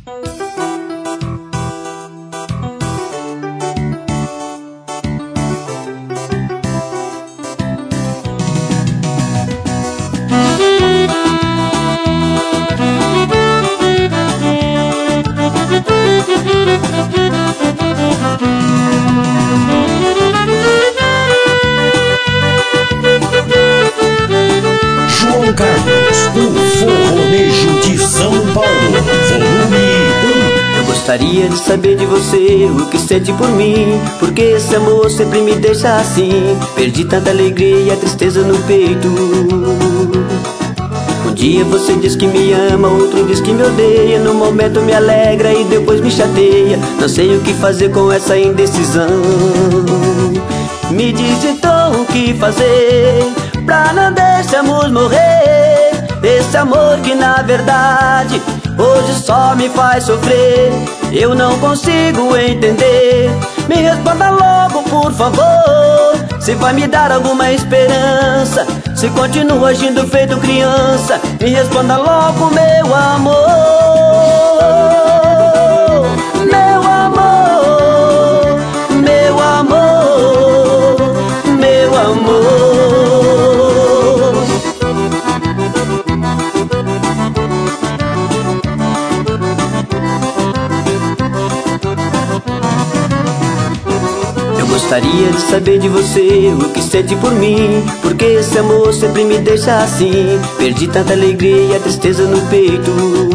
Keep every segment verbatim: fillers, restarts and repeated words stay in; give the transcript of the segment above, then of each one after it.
João Carlos, o forronejo de São Paulo, volume um. Eu gostaria de saber de você o que sente por mim, porque esse amor sempre me deixa assim. Perdi tanta alegria e a tristeza no peito. Um dia você diz que me ama, outro diz que me odeia. No momento me alegra e depois me chateia. Não sei o que fazer com essa indecisão. Me diz então o que fazer pra não deixarmos morrer esse amor que na verdade hoje só me faz sofrer. Eu não consigo entender. Me responda logo, por favor, se vai me dar alguma esperança, se continua agindo feito criança. Me responda logo, meu amor. Meu amor, meu amor, meu amor. Eu gostaria de saber de você o que sente por mim, porque esse amor sempre me deixa assim. Perdi tanta alegria e a tristeza no peito.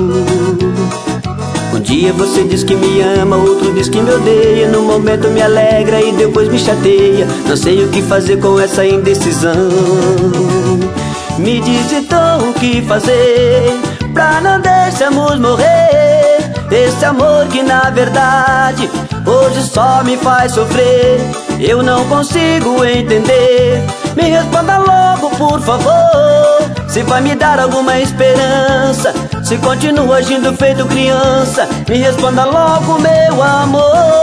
Um dia você diz que me ama, outro diz que me odeia. No momento me alegra e depois me chateia. Não sei o que fazer com essa indecisão. Me diz então o que fazer pra não deixarmos morrer esse amor que na verdade hoje só me faz sofrer. Eu não consigo entender. Me responda logo, por favor, se vai me dar alguma esperança, se continua agindo feito criança. Me responda logo, meu amor.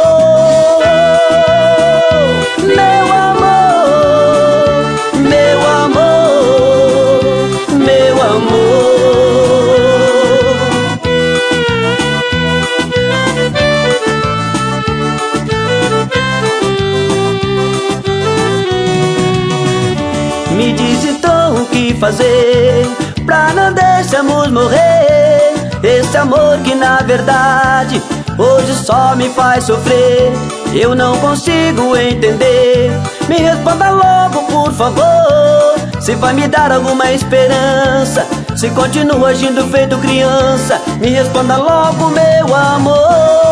Meu amor, meu amor, meu amor. Me diz então o que fazer pra não deixarmos morrer esse amor que na verdade hoje só me faz sofrer. Eu não consigo entender. Me responda logo, por favor, se vai me dar alguma esperança, se continua agindo feito criança. Me responda logo, meu amor.